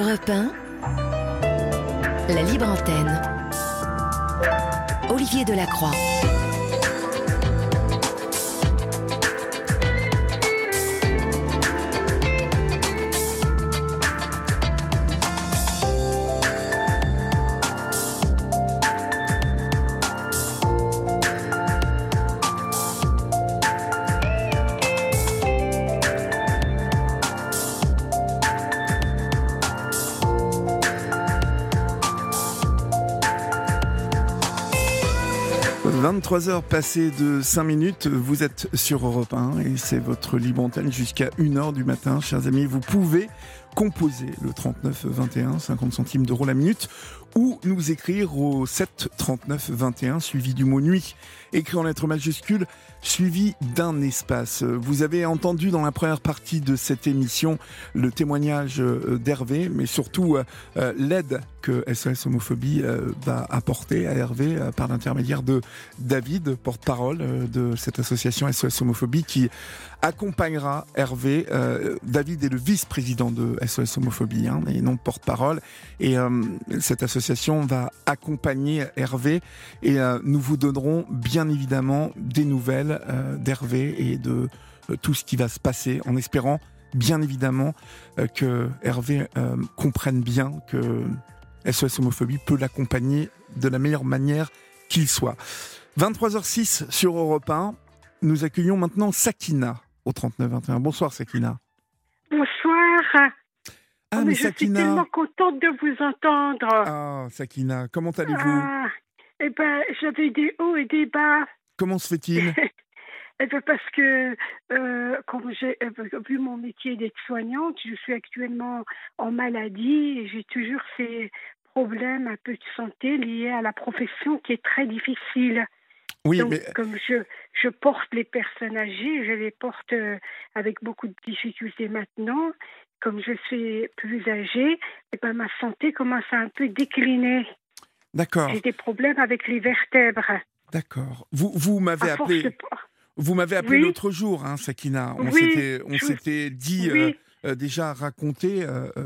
Europe 1, la libre antenne. Olivier Delacroix. « 23h passées de 5 minutes, vous êtes sur Europe 1 et c'est votre libre antenne jusqu'à 1h du matin. Chers amis, vous pouvez composer le 39 21, 50 centimes d'euros la minute, ou nous écrire au 7 39 21, suivi du mot nuit, écrit en lettres majuscules, suivi d'un espace. Vous avez entendu dans la première partie de cette émission le témoignage d'Hervé, mais surtout l'aide que SOS Homophobie va apporter à Hervé par l'intermédiaire de David, porte-parole de cette association SOS Homophobie, qui accompagnera Hervé. David est le vice-président de SOS Homophobie, et non porte-parole. Et cette association va accompagner Hervé et nous vous donnerons bien évidemment des nouvelles d'Hervé et de tout ce qui va se passer, en espérant bien évidemment que Hervé comprenne bien que SOS Homophobie peut l'accompagner de la meilleure manière qu'il soit. 23h06 sur Europe 1, nous accueillons maintenant Sakina au 39-21. Bonsoir Sakina. Bonsoir. Ah, mais je Sakina... suis tellement contente de vous entendre. Ah, Sakina, comment allez-vous? J'avais des hauts et des bas. Comment se fait-il? Parce que, comme j'ai vu mon métier d'aide-soignante, je suis actuellement en maladie et j'ai toujours ces problèmes un peu de santé liés à la profession qui est très difficile. Oui, donc, mais... comme je porte les personnes âgées, je les porte avec beaucoup de difficultés maintenant. Comme je suis plus âgée, ma santé commence à un peu décliner. D'accord. J'ai des problèmes avec les vertèbres. D'accord. Vous m'avez appelé... Vous m'avez appelé oui. L'autre jour, Sakina. On s'était dit oui. déjà raconté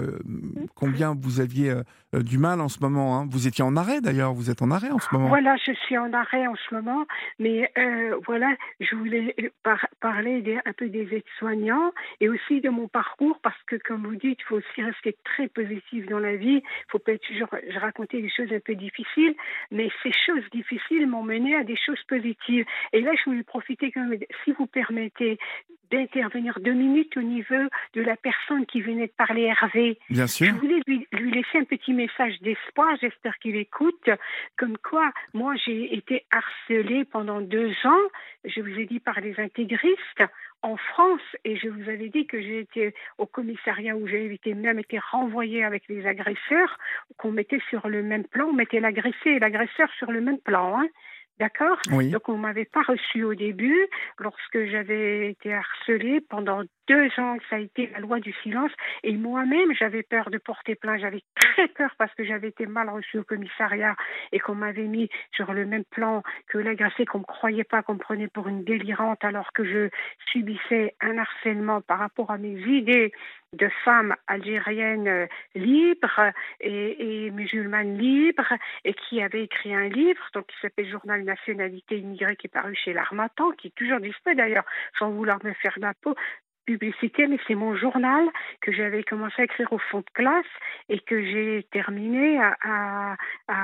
combien vous aviez du mal en ce moment. Vous étiez en arrêt d'ailleurs. Vous êtes en arrêt en ce moment. Voilà, je suis en arrêt en ce moment. Mais voilà, je voulais parler un peu des aides-soignants et aussi de mon parcours parce que, comme vous dites, il faut aussi rester très positif dans la vie. Il faut pas toujours raconter des choses un peu difficiles, mais ces choses difficiles m'ont mené à des choses positives. Et là, je voulais profiter, si vous permettez, d'intervenir 2 minutes au niveau de la personne qui venait de parler, Hervé. Bien sûr. Je voulais lui laisser un petit message d'espoir, j'espère qu'il écoute, comme quoi, moi j'ai été harcelée pendant 2 ans, je vous ai dit par les intégristes, en France, et je vous avais dit que j'ai été au commissariat où j'ai même été renvoyée avec les agresseurs, qu'on mettait sur le même plan, on mettait l'agressé et l'agresseur sur le même plan, D'accord ? Oui. Donc, on ne m'avait pas reçue au début. Lorsque j'avais été harcelée pendant 2 ans, ça a été la loi du silence. Et moi-même, j'avais peur de porter plainte. J'avais très peur parce que j'avais été mal reçue au commissariat et qu'on m'avait mis sur le même plan que l'agressée, qu'on ne croyait pas, qu'on me prenait pour une délirante alors que je subissais un harcèlement par rapport à mes idées de femme algérienne libre et musulmane libre et qui avait écrit un livre donc qui s'appelle Journal Nationalité immigrée qui est paru chez l'Harmattan, qui est toujours dispo d'ailleurs, sans vouloir me faire de la publicité, mais c'est mon journal que j'avais commencé à écrire au fond de classe et que j'ai terminé à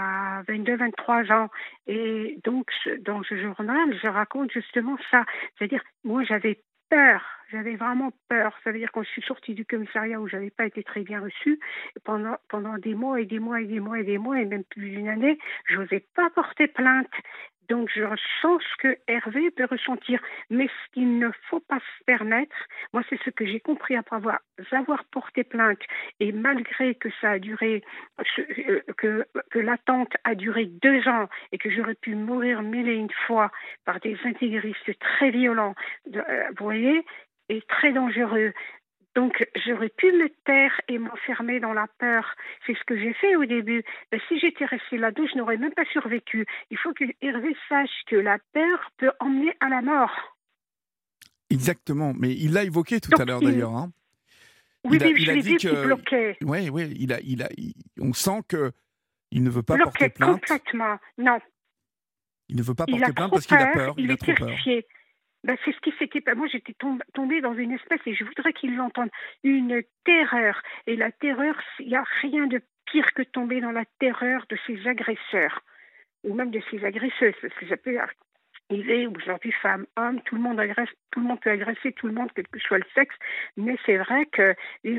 22-23 ans. Et donc, dans ce journal, je raconte justement ça. C'est-à-dire, moi, j'avais peur, j'avais vraiment peur. Ça veut dire quand je suis sortie du commissariat où je n'avais pas été très bien reçue, pendant des mois et des mois et des mois et des mois et même plus d'une année, je n'osais pas porter plainte. Donc, je ressens ce que Hervé peut ressentir. Mais ce qu'il ne faut pas se permettre, moi, c'est ce que j'ai compris après avoir porté plainte. Et malgré que ça a duré, que l'attente a duré 2 ans et que j'aurais pu mourir 1001 fois par des intégristes très violents, vous voyez, et très dangereux. Donc, j'aurais pu me taire et m'enfermer dans la peur. C'est ce que j'ai fait au début. Mais si j'étais restée là-dedans, je n'aurais même pas survécu. Il faut que Hervé sache que la peur peut emmener à la mort. Exactement. Mais il l'a évoqué tout à l'heure, d'ailleurs. Oui, oui, Il je a l'ai dit vu qu'il que, bloquait. ouais, ouais, on sent que il ne veut pas porter Bloquait plainte. complètement. Non, Il ne veut pas il a porter plainte trop parce qu'il a peur, peur. il Il a est trop peur. terrifié. Ben, c'est ce qui s'était passé. Moi, j'étais tombée dans une espèce, et je voudrais qu'il l'entende, une terreur. Et la terreur, il n'y a rien de pire que tomber dans la terreur de ses agresseurs, ou même de ses agresseuses, parce que ça peut arriver aujourd'hui, femme, homme, tout le monde agresse, tout le monde peut agresser tout le monde, quel que soit le sexe, mais c'est vrai que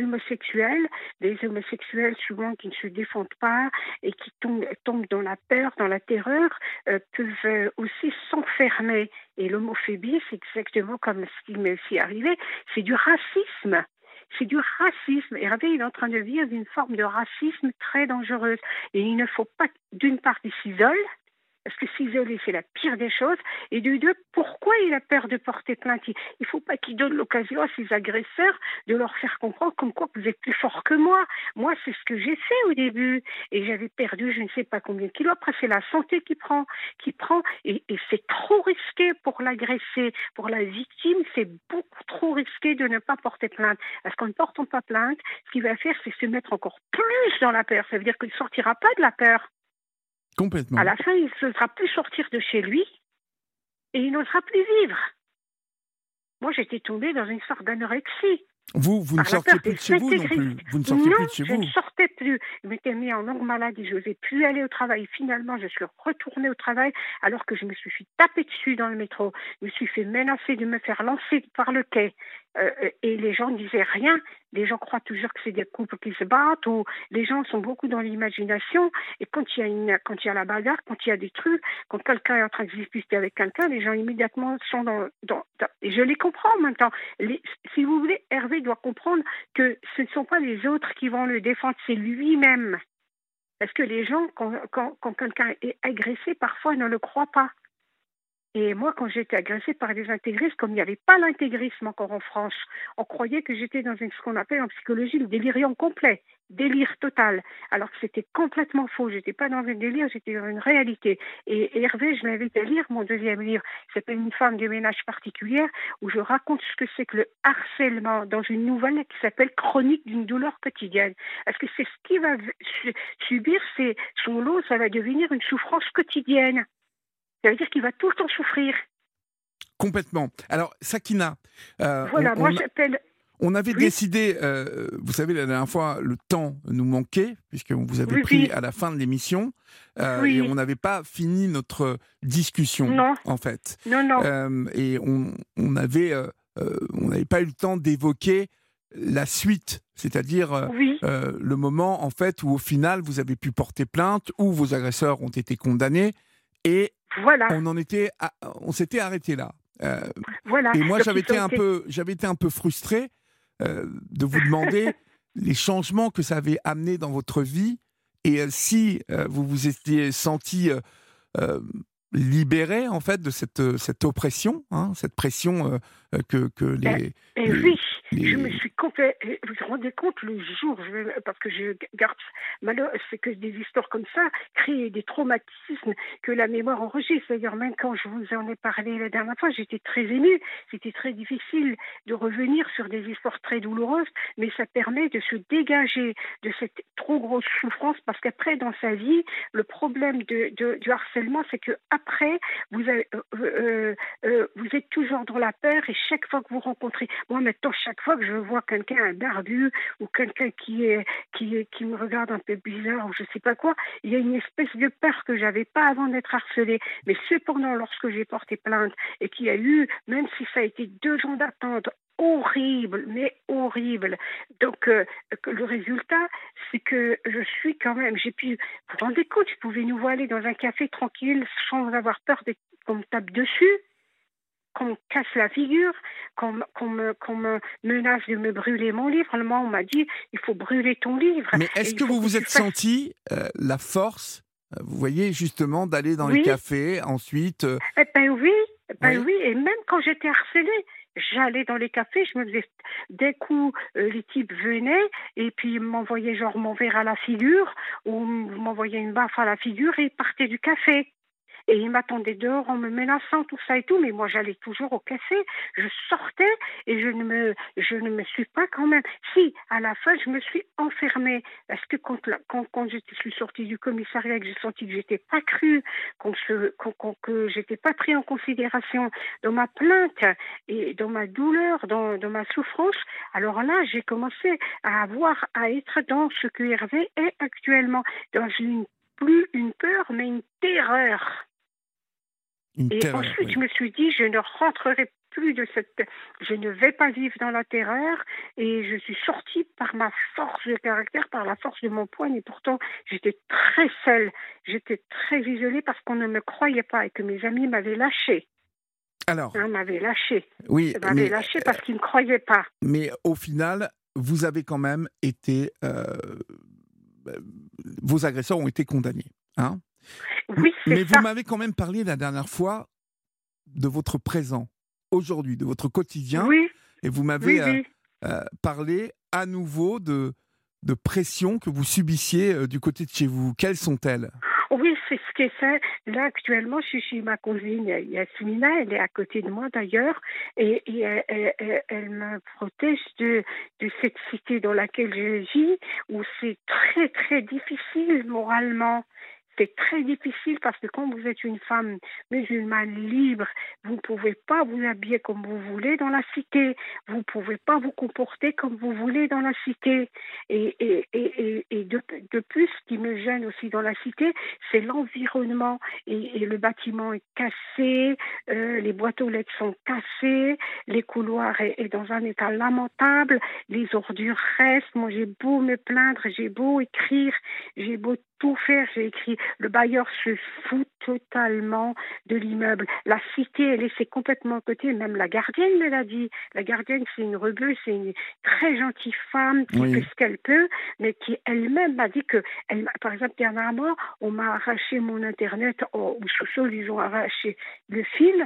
les homosexuels souvent qui ne se défendent pas et qui tombent dans la peur, dans la terreur, peuvent aussi s'enfermer. Et l'homophobie, c'est exactement comme ce qui m'est aussi arrivé, c'est du racisme. C'est du racisme. Hervé, il est en train de vivre une forme de racisme très dangereuse. Et il ne faut pas, d'une part, qu'il s'isole, parce que s'isoler, c'est la pire des choses. Et de deux, pourquoi il a peur de porter plainte? Il ne faut pas qu'il donne l'occasion à ses agresseurs de leur faire comprendre comme quoi vous êtes plus fort que moi. Moi, c'est ce que j'ai fait au début. Et j'avais perdu je ne sais pas combien de kilos. Après, c'est la santé qui prend. Et c'est trop risqué pour l'agressé. Pour la victime, c'est beaucoup trop risqué de ne pas porter plainte. Parce qu'en ne portant pas plainte, ce qu'il va faire, c'est se mettre encore plus dans la peur. Ça veut dire qu'il ne sortira pas de la peur. À Complètement. la fin, il ne n'osera plus sortir de chez lui et il n'osera plus vivre. Moi, j'étais tombée dans une sorte d'anorexie. Vous ne Par la sortiez peur plus des de chez vous non intégristes. plus. Vous ne sortiez Non, plus de chez je ne vous. sortais plus. Je m'étais mis en longue maladie, je n'osais plus aller au travail. Finalement, je suis retournée au travail alors que je me suis fait taper dessus dans le métro. Je me suis fait menacer de me faire lancer par le quai. Et les gens ne disaient rien. Les gens croient toujours que c'est des couples qui se battent, ou les gens sont beaucoup dans l'imagination. Et quand il y a la bagarre, quand il y a des trucs, quand quelqu'un est en train de se disputer avec quelqu'un, les gens immédiatement sont et je les comprends en même temps. Si vous voulez, Hervé doit comprendre que ce ne sont pas les autres qui vont le défendre, c'est lui-même. Parce que les gens, quand quelqu'un est agressé, parfois ne le croient pas. Et moi, quand j'ai été agressée par des intégristes, comme il n'y avait pas l'intégrisme encore en France, on croyait que j'étais dans ce qu'on appelle en psychologie le délirium complet, délire total, alors que c'était complètement faux. J'étais pas dans un délire, j'étais dans une réalité. Et Hervé, je l'invite à lire mon deuxième livre, qui s'appelle Une femme de ménage particulière, où je raconte ce que c'est que le harcèlement dans une nouvelle qui s'appelle Chronique d'une douleur quotidienne. Parce que c'est ce qu'il va subir, c'est son lot, ça va devenir une souffrance quotidienne. Ça veut dire qu'il va tout le temps souffrir. Complètement. Alors, Sakina, Voilà, moi j'appelle... on avait Oui. décidé, vous savez, la dernière fois, le temps nous manquait, puisque vous avez Oui, pris oui. à la fin de l'émission, Oui. et on n'avait pas fini notre discussion, Non. en fait. Non. Et on n'avait pas eu le temps d'évoquer la suite, c'est-à-dire Oui. le moment, en fait, où au final, vous avez pu porter plainte, où vos agresseurs ont été condamnés, et Voilà. on s'était arrêté là. Voilà. Et moi, Donc, j'avais été un peu frustré de vous demander les changements que ça avait amené dans votre vie, et si vous vous étiez senti libéré en fait de cette oppression, hein, cette pression que oui, je me suis complètement... Vous vous rendez compte le jour, parce que je garde... c'est que des histoires comme ça créent des traumatismes que la mémoire enregistre. D'ailleurs, même quand je vous en ai parlé la dernière fois, j'étais très émue. C'était très difficile de revenir sur des histoires très douloureuses, mais ça permet de se dégager de cette trop grosse souffrance, parce qu'après, dans sa vie, le problème du harcèlement, c'est que après, vous êtes toujours dans la peur, et chaque fois que vous rencontrez... Moi, maintenant, chaque fois que je vois quelqu'un, un barbu, ou quelqu'un qui me regarde un peu bizarre, ou je sais pas quoi, il y a une espèce de peur que j'avais pas avant d'être harcelée. Mais cependant, lorsque j'ai porté plainte, et qu'il y a eu, même si ça a été 2 ans d'attente, horrible, mais horrible. Donc, le résultat, c'est que je suis quand même, j'ai pu, vous vous rendez compte, je pouvais nous voir aller dans un café tranquille, sans avoir peur qu'on me tape dessus, qu'on me casse la figure, qu'on me menace de me brûler mon livre. On m'a dit, il faut brûler ton livre. Mais est-ce que vous vous êtes senti la force, vous voyez, justement, d'aller dans les cafés, ensuite oui, et même quand j'étais harcelée, j'allais dans les cafés, je me disais, d'un coup, les types venaient et puis ils m'envoyaient genre mon verre à la figure, ou m'envoyaient une baffe à la figure, et ils partaient du café. et il m'attendait dehors en me menaçant, tout ça et tout, mais moi j'allais toujours au café, je sortais et je ne me suis pas quand même. Si, à la fin, je me suis enfermée, parce que quand je suis sortie du commissariat et que j'ai senti que j'étais pas crue, que j'étais pas pris en considération dans ma plainte et dans ma douleur, dans ma souffrance, alors là, j'ai commencé à être dans ce que Hervé est actuellement, dans plus une peur, mais une terreur. Une Et terreur, ensuite, oui. je me suis dit, je ne rentrerai plus je ne vais pas vivre dans la terreur, et je suis sortie par ma force de caractère, par la force de mon poigne, et pourtant, j'étais très seule, j'étais très isolée parce qu'on ne me croyait pas et que mes amis m'avaient lâchée. Alors, M'avaient lâchée. oui, Ils m'avaient lâchée parce qu'ils ne me croyaient pas. mais au final, vous avez quand même été... vos agresseurs ont été condamnés. Hein. Oui, c'est Mais ça. vous m'avez quand même parlé la dernière fois de votre présent, aujourd'hui, de votre quotidien, Oui, et vous m'avez oui. parlé à nouveau de pression que vous subissiez du côté de chez vous. Quelles sont-elles ? Oui, c'est ce qu'est fait. Là, actuellement, je suis chez ma cousine Yasmina, elle est à côté de moi d'ailleurs, et elle me protège de cette cité dans laquelle je vis, où c'est très, très difficile moralement. C'est très difficile parce que quand vous êtes une femme musulmane libre, vous ne pouvez pas vous habiller comme vous voulez dans la cité. Vous ne pouvez pas vous comporter comme vous voulez dans la cité. Et de plus, ce qui me gêne aussi dans la cité, c'est l'environnement. Et le bâtiment est cassé, les boîtes aux lettres sont cassées, les couloirs est dans un état lamentable, les ordures restent. Moi, j'ai beau me plaindre, j'ai beau écrire, j'ai beau tout faire, j'ai écrit. Le bailleur se fout totalement de l'immeuble. La cité, elle est laissée complètement à côté. Même la gardienne me l'a dit. La gardienne, c'est une rebeu, c'est une très gentille femme qui fait ce qu'elle peut, mais qui elle-même m'a dit que, par exemple, dernièrement, on m'a arraché mon Internet au sous-sol, ils ont arraché le fil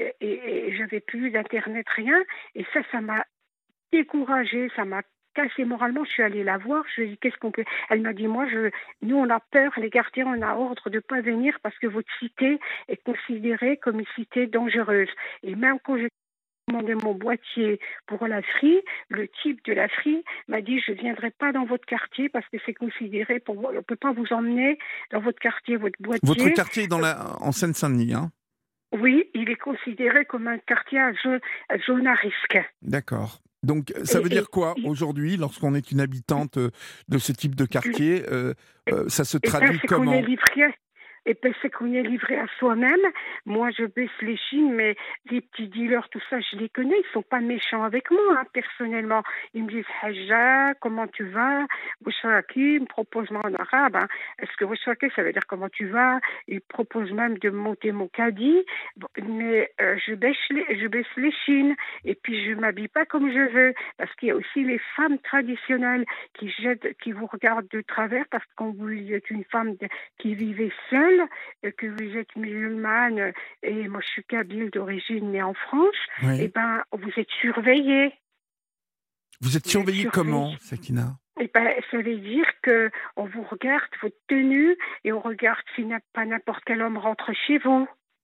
et j'avais plus d'Internet, rien. Et ça m'a découragée, ça m'a cassé moralement. Je suis allée la voir, je lui ai dit qu'est-ce qu'on peut. Elle m'a dit nous on a peur, les gardiens, on a ordre de ne pas venir parce que votre cité est considérée comme une cité dangereuse. Et même quand j'ai demandé mon boîtier pour la frie, le type de la frie m'a dit je ne viendrai pas dans votre quartier parce que c'est considéré on ne peut pas vous emmener dans votre quartier, votre boîtier. Votre quartier est en Seine-Saint-Denis, hein ? Oui, il est considéré comme un quartier à zone à risque. D'accord. Donc, ça veut dire quoi aujourd'hui, lorsqu'on est une habitante de ce type de quartier, ça se traduit comment ? Et puis c'est qu'on est livré à soi-même. Moi, je baisse les chines, mais les petits dealers, tout ça, je les connais. Ils sont pas méchants avec moi, hein, personnellement. Ils me disent Haja, comment tu vas? Wouchaki, ils me proposent en arabe. Hein. Est-ce que Wouchaki, ça veut dire comment tu vas? Ils proposent même de monter mon caddie. Bon, mais je baisse les chines. Et puis, je m'habille pas comme je veux. Parce qu'il y a aussi les femmes traditionnelles qui vous regardent de travers parce que quand vous êtes une femme qui vivait seule, que vous êtes musulmane et moi je suis kabyle d'origine née en France, oui. Et ben vous êtes surveillée. Vous êtes surveillée comment, Sakina ? Et ben, ça veut dire que on vous regarde votre tenue et on regarde si pas n'importe quel homme rentre chez vous.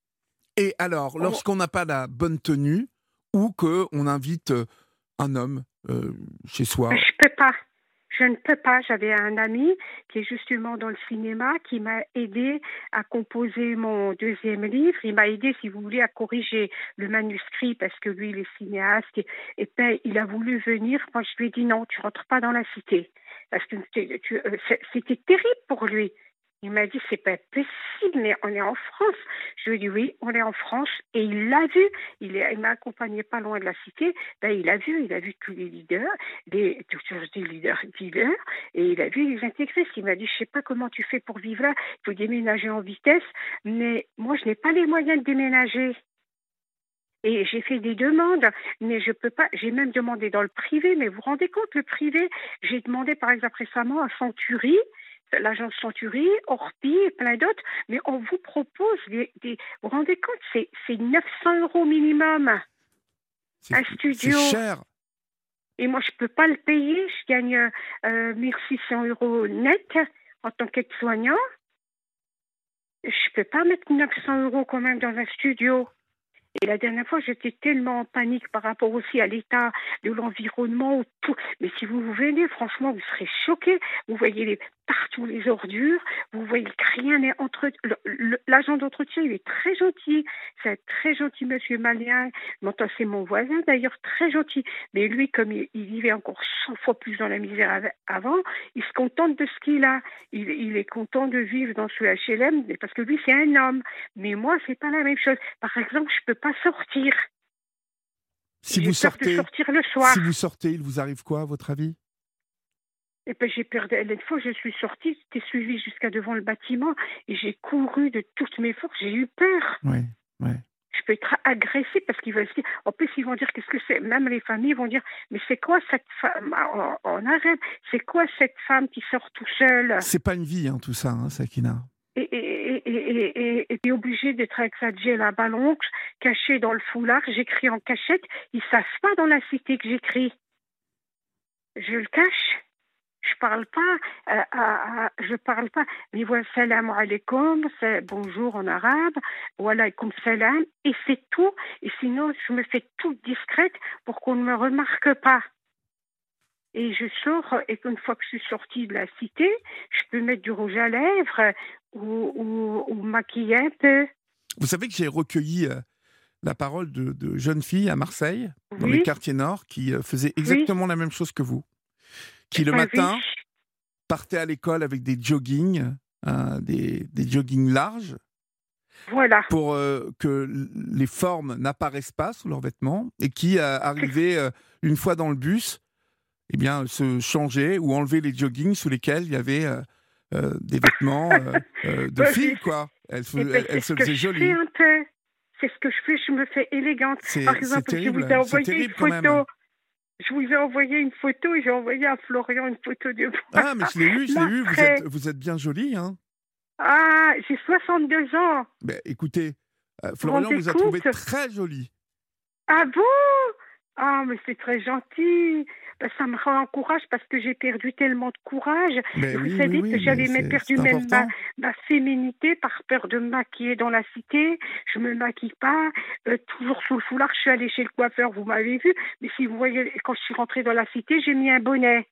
Et alors, lorsqu'on n'a pas la bonne tenue ou qu'on invite un homme chez soi ? Je peux pas. Je ne peux pas. J'avais un ami qui est justement dans le cinéma qui m'a aidé à composer mon deuxième livre. Il m'a aidé, si vous voulez, à corriger le manuscrit parce que lui, il est cinéaste. Et puis, il a voulu venir. Moi, je lui ai dit non, tu rentres pas dans la cité. Parce que c'était terrible pour lui. Il m'a dit, c'est pas possible, mais on est en France. Je lui ai dit, oui, on est en France. Et il l'a vu. Il m'a accompagné pas loin de la cité. Ben, il a vu tous les leaders, des leaders, et il a vu les intégristes. Il m'a dit, je sais pas comment tu fais pour vivre là. Il faut déménager en vitesse. Mais moi, je n'ai pas les moyens de déménager. Et j'ai fait des demandes, mais je peux pas. J'ai même demandé dans le privé, mais vous vous rendez compte, le privé, j'ai demandé par exemple récemment à Century, l'agence Century, Orpi et plein d'autres, mais on vous propose vous vous rendez compte, c'est 900 € minimum, un studio. C'est cher. Et moi, je peux pas le payer, je gagne 1 600 € net en tant qu'aide-soignant. Je peux pas mettre 900 € quand même dans un studio. Et la dernière fois, j'étais tellement en panique par rapport aussi à l'état de l'environnement, tout. Mais si vous venez, franchement, vous serez choqués. Vous voyez partout les ordures, vous voyez que rien n'est entre... L'agent d'entretien, il est très gentil. C'est un très gentil monsieur malien. Maintenant, c'est mon voisin, d'ailleurs, très gentil. Mais lui, comme il vivait encore 100 fois plus dans la misère avant, il se contente de ce qu'il a. Il est content de vivre dans ce HLM, parce que lui, c'est un homme. Mais moi, c'est pas la même chose. Par exemple, je peux pas sortir. Si J'ai vous peur de sortez, sortir le soir. si vous sortez, il vous arrive quoi, à votre avis? Et puis j'ai peur. Une fois, je suis sortie, j'étais suivie jusqu'à devant le bâtiment et j'ai couru de toutes mes forces. J'ai eu peur. Oui, oui. Je peux être agressée parce qu'ils veulent dire. En plus, ils vont dire qu'est-ce que c'est. Même les familles vont dire mais c'est quoi cette femme en arabe? C'est quoi cette femme qui sort tout seule? C'est pas une vie, hein, tout ça, hein, Sakina. Et t'es obligé d'être avec sa gel à ballon, caché dans le foulard. J'écris en cachette. Ils savent pas dans la cité que j'écris. Je le cache. Je parle pas. Mais voilà, salam alaikum, c'est bonjour en arabe, wa alaykoum salam, et c'est tout. Et sinon, je me fais toute discrète pour qu'on ne me remarque pas. Et je sors, et qu'une fois que je suis sortie de la cité, je peux mettre du rouge à lèvres ou maquiller un peu. Vous savez que j'ai recueilli la parole de jeunes filles à Marseille, dans Oui. le quartier nord, qui faisaient exactement la même chose que vous. Qui le Ah matin oui. partaient à l'école avec des joggings, des joggings larges, Voilà. pour que les formes n'apparaissent pas sous leurs vêtements, et qui arrivaient une fois dans le bus, eh bien, se changer ou enlever les joggings sous lesquels il y avait des vêtements de filles, quoi. Elles C'est se ce que faisaient je fais jolies. un peu. C'est ce que je fais, je me fais élégante. Par exemple, je vous ai C'est envoyé terrible une quand même. photo. Je vous ai envoyé une photo et j'ai envoyé à Florian une photo de moi. Ah, mais je l'ai eu. L'après. Vous êtes bien jolie, hein. Ah, j'ai 62 ans. Ben, écoutez, Vous vous Florian rendez vous a trouvé compte? très jolie. Ah bon? Ah, mais c'est très gentil. Ben, ça me encourage parce que j'ai perdu tellement de courage. Mais Et vous oui, savez que mais j'avais même perdu c'est même important. ma féminité par peur de me maquiller dans la cité. Je me maquille pas. Toujours sous le foulard, je suis allée chez le coiffeur, vous m'avez vu. Mais si vous voyez, quand je suis rentrée dans la cité, j'ai mis un bonnet.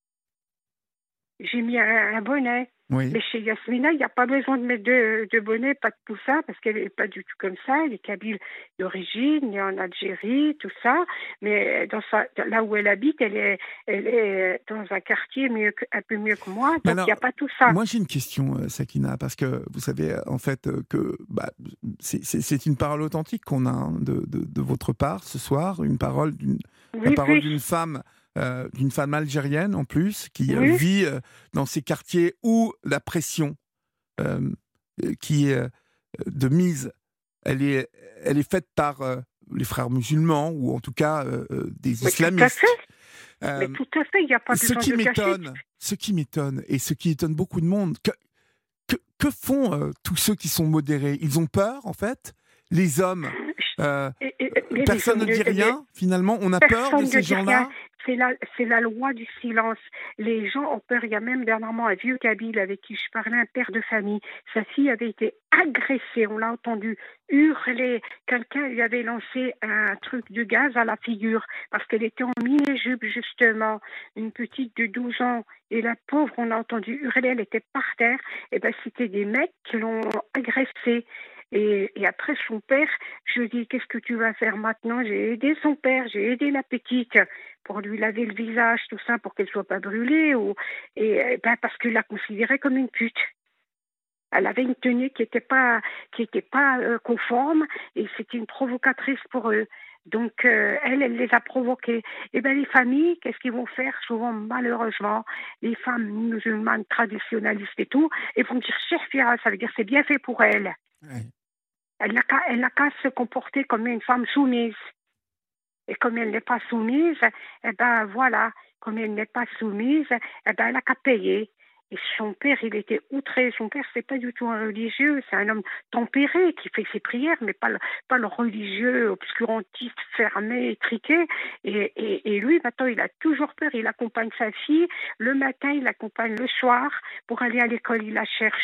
J'ai mis un bonnet. Oui. Mais chez Yasmina, il n'y a pas besoin de mettre de bonnet, pas de tout ça, parce qu'elle n'est pas du tout comme ça. Elle est kabyle d'origine, née en Algérie, tout ça. Mais là où elle habite, elle est dans un quartier un peu mieux que moi, donc il n'y a pas tout ça. Moi, j'ai une question, Sakina, parce que vous savez, en fait, que c'est une parole authentique qu'on a, hein, de votre part ce soir, la parole d'une femme. D'une femme algérienne en plus, qui vit dans ces quartiers où la pression qui est de mise, elle est faite par les frères musulmans, ou en tout cas des islamistes. Mais tout à fait, il n'y a pas besoin de cacher. Ce qui m'étonne, et ce qui étonne beaucoup de monde, que font tous ceux qui sont modérés? Ils ont peur, en fait. Les hommes, personne ne dit rien, finalement. On a peur de ces gens-là. C'est la loi du silence. Les gens ont peur. Il y a même dernièrement un vieux kabyle avec qui je parlais, un père de famille. Sa fille avait été agressée. On l'a entendu hurler. Quelqu'un lui avait lancé un truc de gaz à la figure parce qu'elle était en mini-jupe, justement. Une petite de 12 ans. Et la pauvre, on l'a entendu hurler. Elle était par terre. Et ben, c'était des mecs qui l'ont agressée. Et après son père, je dis qu'est-ce que tu vas faire maintenant? J'ai aidé son père, j'ai aidé la petite pour lui laver le visage, tout ça, pour qu'elle soit pas brûlée, parce qu'il la considérait comme une pute. Elle avait une tenue qui était pas conforme, et c'était une provocatrice pour eux. Donc elle les a provoqués. Et ben les familles, qu'est-ce qu'ils vont faire souvent, malheureusement, les femmes musulmanes traditionnalistes et tout, elles vont dire Chefia, ça veut dire c'est bien fait pour elle. Ouais. Elle n'a qu'à se comporter comme une femme soumise. Et comme elle n'est pas soumise, eh ben voilà, comme elle n'est pas soumise, eh ben elle n'a qu'à payer. Et son père, il était outré. Son père, c'est pas du tout un religieux, c'est un homme tempéré qui fait ses prières, mais pas le religieux, obscurantiste, fermé, étriqué. Et lui, maintenant, il a toujours peur. Il accompagne sa fille le matin, il l'accompagne le soir pour aller à l'école, il la cherche.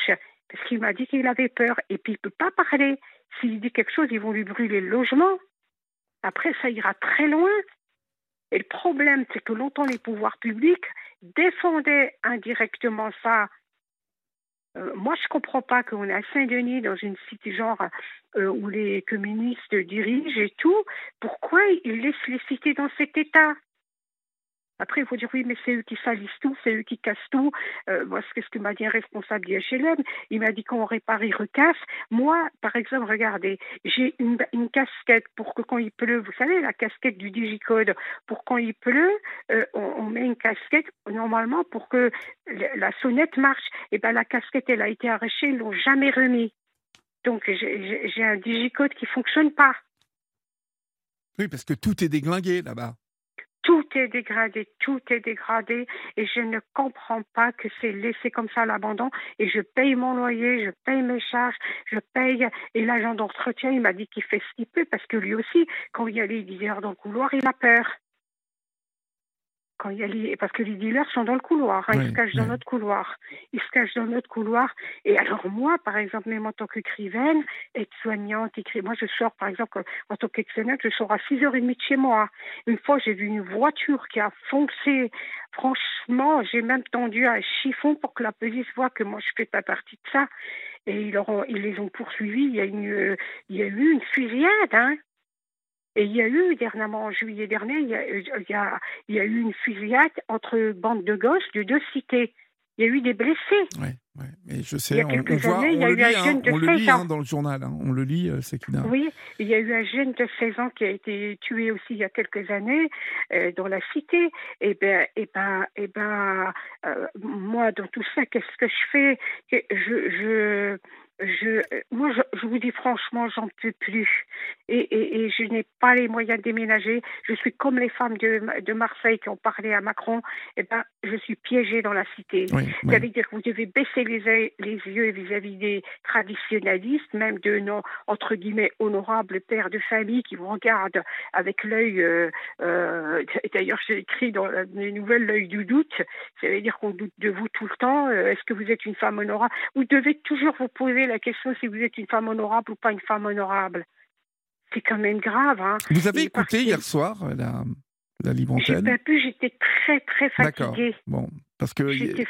Parce qu'il m'a dit qu'il avait peur. Et puis, il ne peut pas parler. S'il dit quelque chose, ils vont lui brûler le logement. Après, ça ira très loin. Et le problème, c'est que longtemps, les pouvoirs publics défendaient indirectement ça. Moi, je ne comprends pas qu'on est à Saint-Denis, dans une cité genre où les communistes dirigent et tout. Pourquoi ils laissent les cités dans cet état? Après, il faut dire, oui, mais c'est eux qui salissent tout, c'est eux qui cassent tout. Moi, c'est ce que m'a dit un responsable du HLM. Il m'a dit qu'on répare, il recasse. Moi, par exemple, regardez, j'ai une casquette pour que quand il pleut, vous savez, la casquette du Digicode, pour quand il pleut, on met une casquette normalement pour que la sonnette marche. Et bien, la casquette, elle a été arrachée, ils ne l'ont jamais remis. Donc, j'ai un Digicode qui ne fonctionne pas. Oui, parce que tout est déglingué là-bas. Tout est dégradé et je ne comprends pas que c'est laissé comme ça à l'abandon et je paye mon loyer, je paye mes charges, je paye et l'agent d'entretien il m'a dit qu'il fait ce qu'il peut parce que lui aussi quand il y a les dealers dans le couloir il a peur. Parce que les dealers sont dans le couloir, ils se cachent dans notre couloir. Ils se cachent dans notre couloir. Et alors moi, par exemple, même en tant qu'écrivaine, aide-soignante, moi je sors, par exemple, en tant qu'aide-soignante, je sors à 6h30 de chez moi. Une fois, j'ai vu une voiture qui a foncé. Franchement, j'ai même tendu un chiffon pour que la police voit que moi je fais pas partie de ça. Et ils les ont poursuivis. Il y a eu une fusillade, hein. Et il y a eu, dernièrement, en juillet dernier, il y a eu une fusillade entre bandes de gosses de 2 cités. Il y a eu des blessés. Oui, mais je sais, il y a quelques années, il y a eu un jeune de 16 ans. Dans le journal, on le lit, Sakina. Oui, il y a eu un jeune de 16 ans qui a été tué aussi il y a quelques années dans la cité. Moi, dans tout ça, qu'est-ce que je fais? Moi, je vous dis franchement, j'en peux plus. Et je n'ai pas les moyens de déménager. Je suis comme les femmes de Marseille qui ont parlé à Macron. Je suis piégée dans la cité. Ça veut dire que vous devez baisser les yeux vis-à-vis des traditionnalistes, même de nos, entre guillemets, honorables pères de famille qui vous regardent avec l'œil... d'ailleurs, j'ai écrit dans les nouvelles l'œil du doute. Ça veut dire qu'on doute de vous tout le temps. Est-ce que vous êtes une femme honorable? Vous devez toujours vous poser la question si vous êtes une femme honorable ou pas une femme honorable. C'est quand même grave. Hein. Vous avez écouté hier soir la Libre Antenne? J'ai pas pu, j'étais très très fatiguée. D'accord. Bon, parce que il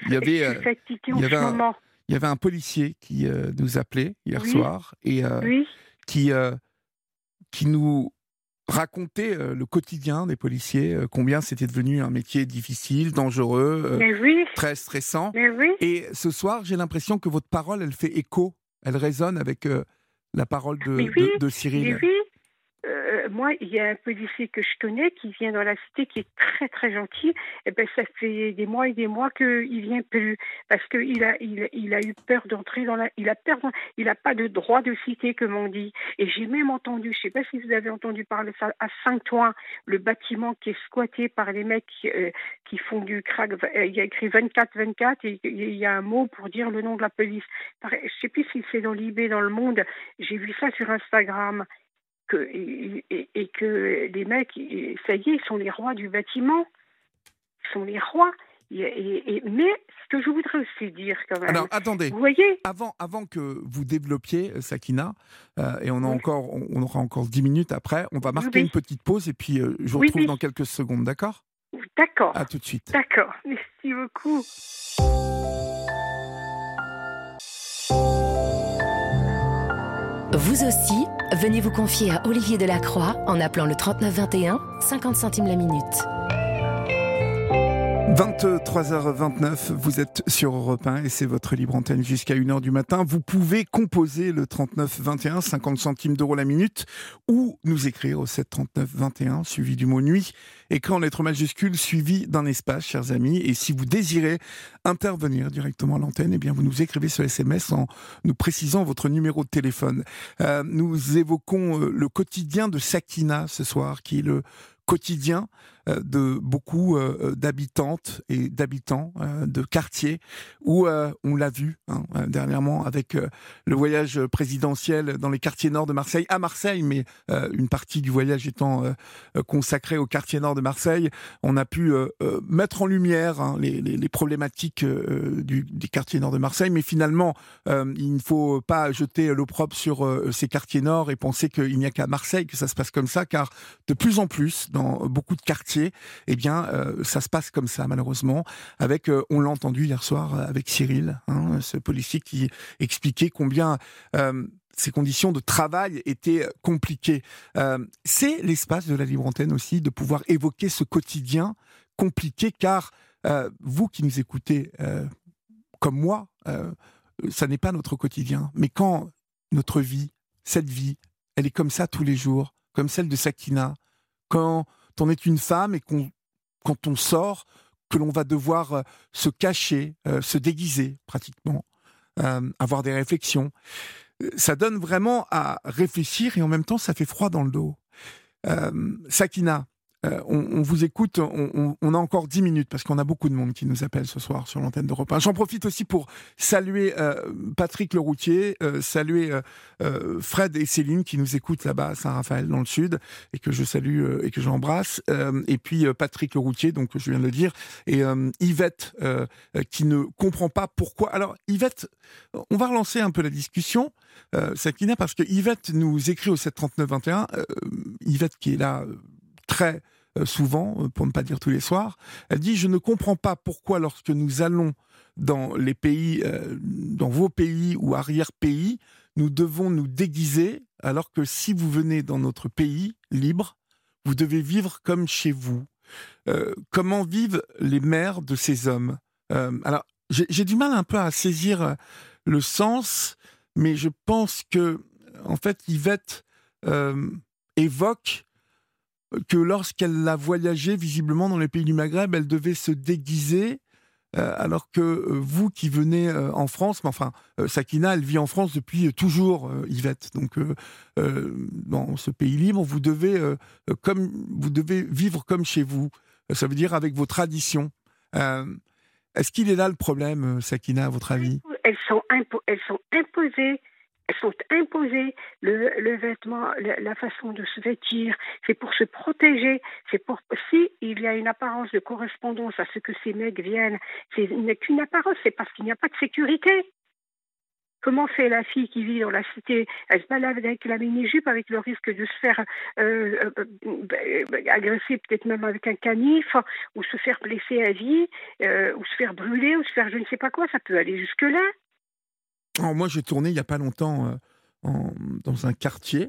y avait un policier qui nous appelait hier soir et qui nous racontait le quotidien des policiers, combien c'était devenu un métier difficile, dangereux, très stressant. Et ce soir, j'ai l'impression que votre parole, elle fait écho, elle résonne avec la parole de Cyril. Moi, il y a un policier que je connais qui vient dans la cité, qui est très très gentil. Et ça fait des mois et des mois qu'il vient plus parce qu'il a eu peur d'entrer dans la. Il a pas de droit de cité, comme on dit. Et j'ai même entendu, je sais pas si vous avez entendu parler de ça, à Saint-Ouen, le bâtiment qui est squatté par les mecs qui font du crack. Il y a écrit 24-24 et il y a un mot pour dire le nom de la police. Je sais plus si c'est dans l'IB, dans Le Monde. J'ai vu ça sur Instagram. Et que les mecs, ça y est, ils sont les rois du bâtiment. Ils sont les rois. Mais ce que je voudrais aussi dire quand même... Alors, attendez. Vous voyez, avant que vous développiez, Sakina, et on aura encore 10 minutes après, on va marquer une petite pause et puis je vous retrouve dans quelques secondes, d'accord? D'accord. À tout de suite. D'accord. Merci beaucoup. Vous aussi, venez vous confier à Olivier Delacroix en appelant le 3921, 50 centimes la minute. 23h29, vous êtes sur Europe 1 et c'est votre libre antenne jusqu'à 1h du matin. Vous pouvez composer le 3921, 50 centimes d'euros la minute, ou nous écrire au 7 39 21, suivi du mot nuit, écrit en lettres majuscules, suivi d'un espace, chers amis. Et si vous désirez intervenir directement à l'antenne, eh bien vous nous écrivez ce SMS en nous précisant votre numéro de téléphone. Nous évoquons le quotidien de Sakina ce soir, qui est le quotidien de beaucoup d'habitantes et d'habitants de quartiers où on l'a vu dernièrement avec le voyage présidentiel dans les quartiers nord de Marseille, à Marseille, mais une partie du voyage étant consacrée au quartier nord de Marseille. On a pu mettre en lumière les problématiques des quartiers nord de Marseille, mais finalement, il ne faut pas jeter l'opprobre sur ces quartiers nord et penser qu'il n'y a qu'à Marseille que ça se passe comme ça, car de plus en plus, dans beaucoup de quartiers, eh bien, ça se passe comme ça, malheureusement, avec, on l'a entendu hier soir avec Cyril, ce policier qui expliquait combien ces conditions de travail étaient compliquées. C'est l'espace de la libre antenne aussi de pouvoir évoquer ce quotidien compliqué, car vous qui nous écoutez, comme moi, ça n'est pas notre quotidien. Mais quand notre vie, cette vie, elle est comme ça tous les jours, comme celle de Sakina, quand on est une femme et quand on sort, que l'on va devoir se cacher, se déguiser pratiquement, avoir des réflexions, ça donne vraiment à réfléchir et en même temps ça fait froid dans le dos. Sakina, on vous écoute, on a encore 10 minutes parce qu'on a beaucoup de monde qui nous appelle ce soir sur l'antenne d'Europe 1. J'en profite aussi pour saluer Patrick Leroutier, saluer Fred et Céline qui nous écoutent là-bas à Saint-Raphaël dans le sud et que je salue et que j'embrasse. Et puis Patrick Leroutier, donc je viens de le dire, et Yvette qui ne comprend pas pourquoi. Alors Yvette, on va relancer un peu la discussion, Sakina, parce que Yvette nous écrit au 739-21, Yvette qui est là très souvent, pour ne pas dire tous les soirs, elle dit « Je ne comprends pas pourquoi lorsque nous allons dans les pays, dans vos pays ou arrière-pays, nous devons nous déguiser, alors que si vous venez dans notre pays libre, vous devez vivre comme chez vous. Comment vivent les mères de ces hommes ?» Alors, j'ai du mal un peu à saisir le sens, mais je pense que, en fait, Yvette évoque que lorsqu'elle a voyagé visiblement dans les pays du Maghreb, elle devait se déguiser, alors que vous qui venez en France, mais enfin, Sakina, elle vit en France depuis toujours, Yvette. Donc, dans ce pays libre, vous devez vivre comme chez vous. Ça veut dire avec vos traditions. Est-ce qu'il est là le problème, Sakina, à votre avis ? Elles sont imposées. Elles sont imposées, le vêtement, la façon de se vêtir, c'est pour se protéger, c'est pour, si il y a une apparence de correspondance à ce que ces mecs viennent, c'est qu'une apparence, c'est parce qu'il n'y a pas de sécurité. Comment fait la fille qui vit dans la cité? Elle se balade avec la mini-jupe avec le risque de se faire agresser, peut-être même avec un canif, ou se faire blesser à vie, ou se faire brûler, ou se faire je ne sais pas quoi, ça peut aller jusque-là. Alors moi, j'ai tourné il n'y a pas longtemps dans un quartier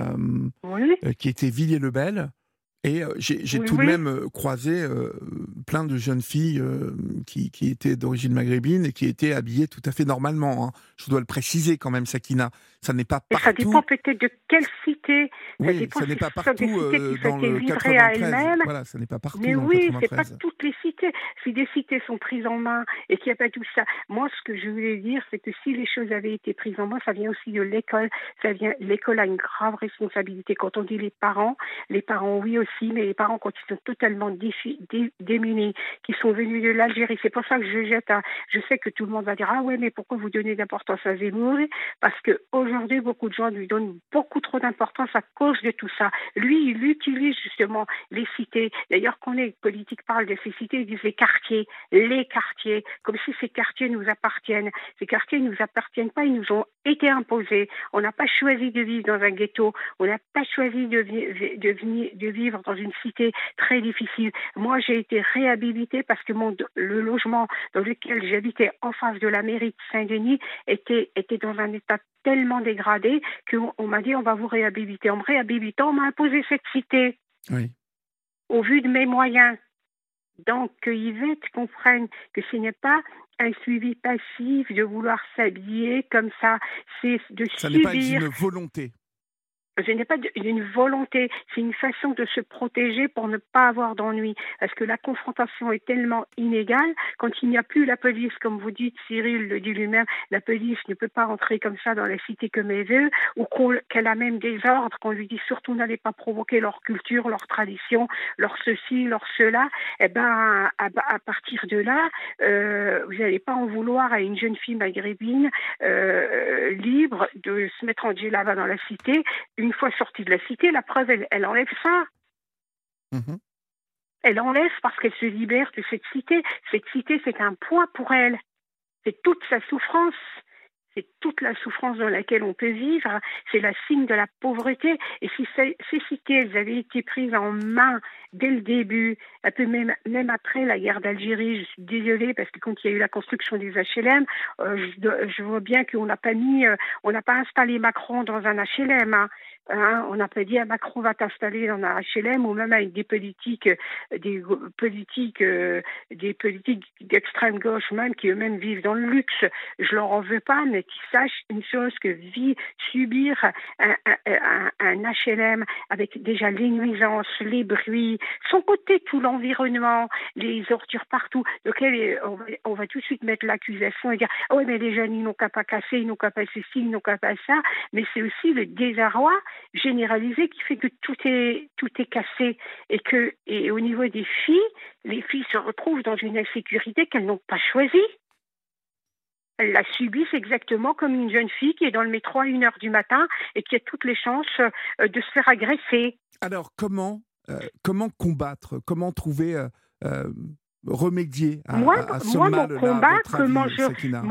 qui était Villiers-le-Bel. Et j'ai tout de même croisé plein de jeunes filles qui étaient d'origine maghrébine et qui étaient habillées tout à fait normalement. Hein. Je dois le préciser quand même, Sakina. Ça n'est pas partout. Ça dépend peut-être de quelle cité. Oui, ça n'est pas partout dans le 93. Voilà, ça n'est pas partout mais dans oui, le 93. c'est pas toutes les cités. Si des cités sont prises en main et qu'il n'y a pas tout ça. Moi, ce que je voulais dire, c'est que si les choses avaient été prises en main, ça vient aussi de l'école. L'école a une grave responsabilité. Quand on dit les parents oui aussi, mais les parents quand ils sont totalement démunis, qui sont venus de l'Algérie. C'est pour ça que je sais que tout le monde va dire « Ah ouais, mais pourquoi vous donnez d'importance à Zemmour ?» Parce qu'aujourd'hui, beaucoup de gens lui donnent beaucoup trop d'importance à cause de tout ça. Lui, il utilise justement les cités. D'ailleurs, quand les politiques parlent de ces cités, ils disent les quartiers, comme si ces quartiers nous appartiennent. Ces quartiers ne nous appartiennent pas, ils nous ont été imposés. On n'a pas choisi de vivre dans un ghetto, on n'a pas choisi de vivre dans une cité très difficile. Moi, j'ai été réhabilitée parce que le logement dans lequel j'habitais en face de la mairie de Saint-Denis était dans un état tellement dégradé qu'on m'a dit on va vous réhabiliter. En me réhabilitant, on m'a imposé cette cité. Oui. Au vu de mes moyens. Donc, que Yvette comprenne que ce n'est pas un suivi passif de vouloir s'habiller comme ça, c'est de subir. Ça n'est pas une volonté. Ce n'est pas une volonté, c'est une façon de se protéger pour ne pas avoir d'ennui. Parce que la confrontation est tellement inégale, quand il n'y a plus la police, comme vous dites, Cyril le dit lui-même, la police ne peut pas rentrer comme ça dans la cité comme elle veut, ou qu'elle a même des ordres, qu'on lui dit surtout n'allez pas provoquer leur culture, leur tradition, leur ceci, leur cela. Eh ben, à partir de là, vous n'allez pas en vouloir à une jeune fille maghrébine libre de se mettre en djellaba dans la cité. Une fois sortie de la cité, la preuve, elle enlève ça. Mmh. Elle enlève parce qu'elle se libère de cette cité. Cette cité, c'est un poids pour elle. C'est toute sa souffrance. C'est toute la souffrance dans laquelle on peut vivre. C'est la signe de la pauvreté. Et si ces cités, elles avaient été prises en main dès le début, un peu même après la guerre d'Algérie, je suis désolée parce que quand il y a eu la construction des HLM, je vois bien qu'on n'a pas on n'a pas installé Macron dans un HLM. On n'a pas dit à Macron va t'installer dans un HLM ou même avec des politiques d'extrême gauche même qui eux-mêmes vivent dans le luxe. Je leur en veux pas, mais qu'ils sachent une chose que subir un HLM avec déjà les nuisances, les bruits, sans compter tout l'environnement, les ordures partout. Donc on va tout de suite mettre l'accusation et dire « Oh mais les jeunes, ils n'ont qu'à pas casser, ils n'ont qu'à pas ceci, ils n'ont qu'à pas ça ». Mais c'est aussi le désarroi généralisé qui fait que tout est cassé et au niveau des filles, les filles se retrouvent dans une insécurité qu'elles n'ont pas choisie. Elles la subissent exactement comme une jeune fille qui est dans le métro à 1h du matin et qui a toutes les chances de se faire agresser. Alors, comment combattre? Comment trouver, remédier à ce mal-là, mon combat, à votre avis, Sakina?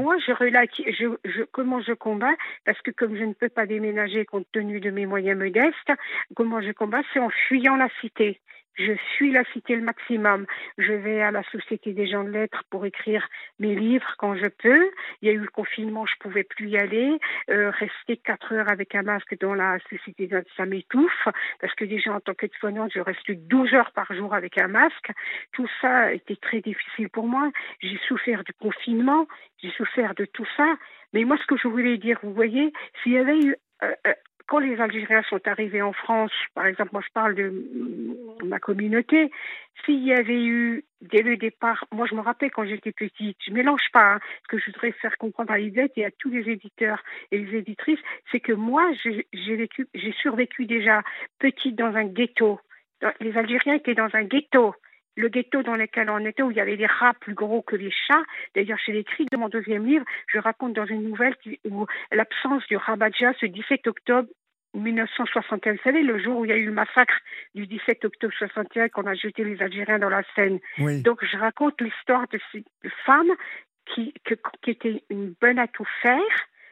Comment je combats, parce que comme je ne peux pas déménager compte tenu de mes moyens modestes, comment je combats, c'est en fuyant la cité. Je fuis la cité le maximum. Je vais à la Société des gens de lettres pour écrire mes livres quand je peux. Il y a eu le confinement, je pouvais plus y aller. Rester 4 heures avec un masque dans la Société des ça m'étouffe, parce que déjà en tant qu'aide-soignante, je reste 12 heures par jour avec un masque. Tout ça a été très difficile pour moi. J'ai souffert du confinement, j'ai souffert de tout ça. Mais moi, ce que je voulais dire, vous voyez, s'il y avait eu... quand les Algériens sont arrivés en France, par exemple, moi je parle de ma communauté, s'il y avait eu dès le départ, moi je me rappelle quand j'étais petite, je ne mélange pas, ce que je voudrais faire comprendre à Yvette et à tous les éditeurs et les éditrices, c'est que moi j'ai survécu déjà petite dans un ghetto. Les Algériens étaient dans un ghetto. Le ghetto dans lequel on était, où il y avait des rats plus gros que les chats. D'ailleurs, j'ai écrit dans mon 2e livre, je raconte dans une nouvelle où l'absence du Rabaja ce 17 octobre 1961, vous savez, le jour où il y a eu le massacre du 17 octobre 61, qu'on a jeté les Algériens dans la Seine. Oui. Donc, je raconte l'histoire de ces femmes qui étaient une bonne à tout faire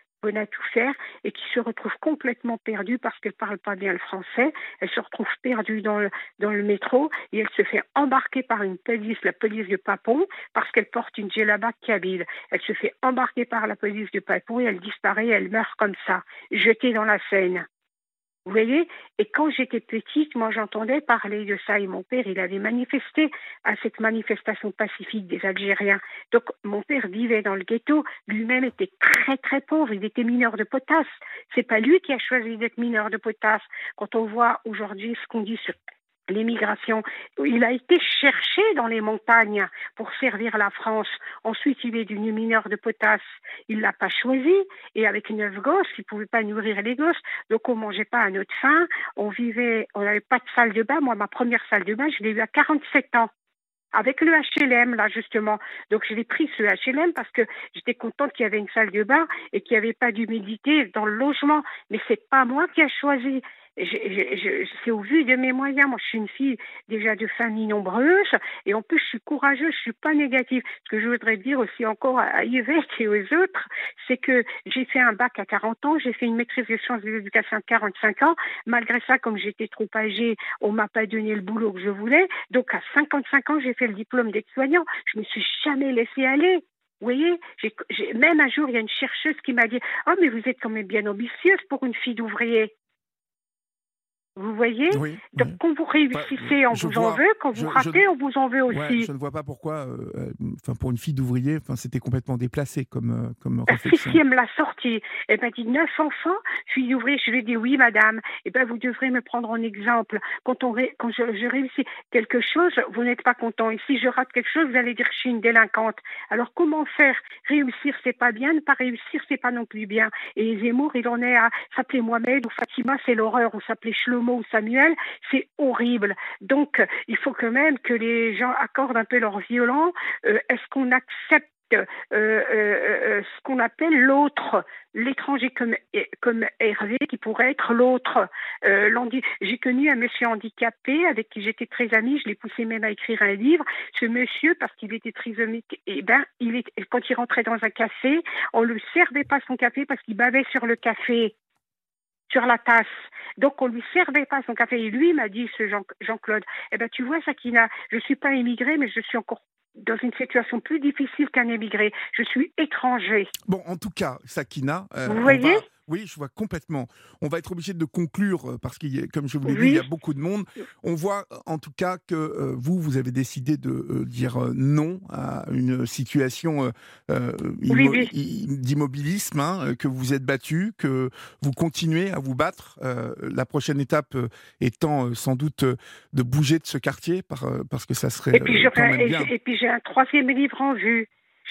et qui se retrouvent complètement perdues parce qu'elles ne parlent pas bien le français. Elles se retrouvent perdues dans le métro et elles se fait embarquer par une police, la police de Papon, parce qu'elle porte une djellaba kabyle. Elle se fait embarquer par la police de Papon et elle disparaît, elle meurt comme ça, jetée dans la Seine. Vous voyez? Et quand j'étais petite, moi j'entendais parler de ça et mon père, il avait manifesté à cette manifestation pacifique des Algériens. Donc mon père vivait dans le ghetto, lui-même était très très pauvre, il était mineur de potasse. C'est pas lui qui a choisi d'être mineur de potasse. Quand on voit aujourd'hui ce qu'on dit sur l'émigration, il a été cherché dans les montagnes pour servir la France. Ensuite, il est devenu mineur de potasse. Il l'a pas choisi. Et avec 9 gosses, il pouvait pas nourrir les gosses. Donc, on mangeait pas à notre faim. On n'avait pas de salle de bain. Moi, ma première salle de bain, je l'ai eue à 47 ans. Avec le HLM, là, justement. Donc, je l'ai pris, ce HLM, parce que j'étais contente qu'il y avait une salle de bain et qu'il n'y avait pas d'humidité dans le logement. Mais c'est pas moi qui ai choisi. C'est au vu de mes moyens. Moi, je suis une fille déjà de famille nombreuse et en plus, je suis courageuse, je suis pas négative. Ce que je voudrais dire aussi encore à Yvette et aux autres, c'est que j'ai fait un bac à 40 ans, j'ai fait une maîtrise des sciences de l'éducation à 45 ans. Malgré ça, comme j'étais trop âgée, on m'a pas donné le boulot que je voulais. Donc, à 55 ans, j'ai fait le diplôme d'aide-soignant. Je me suis jamais laissée aller. Vous voyez, même un jour, il y a une chercheuse qui m'a dit « Oh, mais vous êtes quand même bien ambitieuse pour une fille d'ouvrier. » Vous voyez? Oui, Donc, oui. quand vous réussissez, on Je vous en vois, veut. Quand vous ratez, on vous en veut ouais, aussi. je ne vois pas pourquoi, pour une fille d'ouvrier, c'était complètement déplacé comme Si, réflexion. si, elle me l'a sorti. Elle m'a dit 9 enfants. Je suis ouvrier. Je lui ai dit oui, madame. Eh ben, vous devrez me prendre en exemple. Quand je réussis quelque chose, vous n'êtes pas content. Et si je rate quelque chose, vous allez dire que je suis une délinquante. Alors, comment faire? Réussir, c'est pas bien. Ne pas réussir, c'est pas non plus bien. Et Zemmour, il en est à s'appeler Mohamed ou Fatima, c'est l'horreur. Ou s'appeler Shlomo ou Samuel, c'est horrible. Donc, il faut quand même que les gens accordent un peu leur violon. Est-ce qu'on accepte ce qu'on appelle l'autre, l'étranger comme Hervé qui pourrait être l'autre. J'ai connu un monsieur handicapé avec qui j'étais très amie, je l'ai poussé même à écrire un livre. Ce monsieur, parce qu'il était trisomique, quand il rentrait dans un café, on ne lui servait pas son café parce qu'il bavait sur le café, sur la tasse. Donc, on lui servait pas son café. Et lui m'a dit, ce Jean-Claude, eh ben, tu vois, Sakina, je suis pas émigré, mais je suis encore dans une situation plus difficile qu'un émigré. Je suis étranger. Bon, en tout cas, Sakina, Vous voyez? oui, je vois complètement. On va être obligé de conclure parce comme je vous l'ai dit, il y Oui. a beaucoup de monde. On voit en tout cas que vous avez décidé de dire non à une situation Oui. d'immobilisme, que vous êtes battu, que vous continuez à vous battre. La prochaine étape étant sans doute de bouger de ce quartier parce que ça serait quand même bien. Et puis j'ai un troisième livre en vue.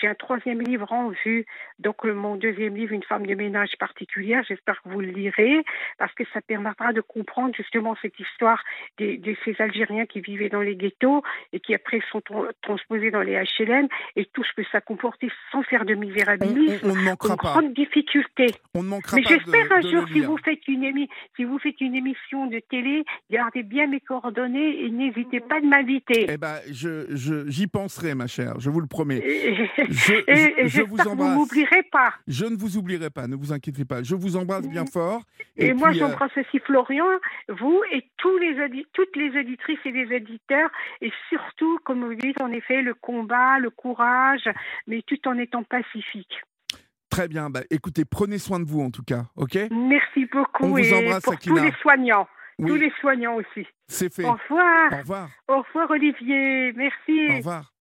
Donc, mon deuxième livre, Une femme de ménage particulière, j'espère que vous le lirez, parce que ça permettra de comprendre justement cette histoire de ces Algériens qui vivaient dans les ghettos et qui après sont transposés dans les HLM et tout ce que ça comportait sans faire de misérabilisme, on ne manquera pas. grande difficulté. On ne manquera Mais pas j'espère un de jour, le si lire. vous faites une émission de télé, gardez bien mes coordonnées et n'hésitez pas de m'inviter. Eh ben, j'y penserai, ma chère, je vous le promets. Je vous embrasse. Vous ne m'oublierez pas. Je ne vous oublierai pas, ne vous inquiétez pas. Je vous embrasse bien fort. Et moi, j'embrasse aussi Florian, vous et toutes les auditrices et les auditeurs. Et surtout, comme vous dites, en effet, le combat, le courage, mais tout en étant pacifique. Très bien. Écoutez, prenez soin de vous en tout cas, ok? Merci beaucoup. On vous embrasse, pour Sakina. tous les soignants. Oui. Tous les soignants aussi. C'est fait. Au revoir. Au revoir. Au revoir, Olivier. Merci. Au revoir.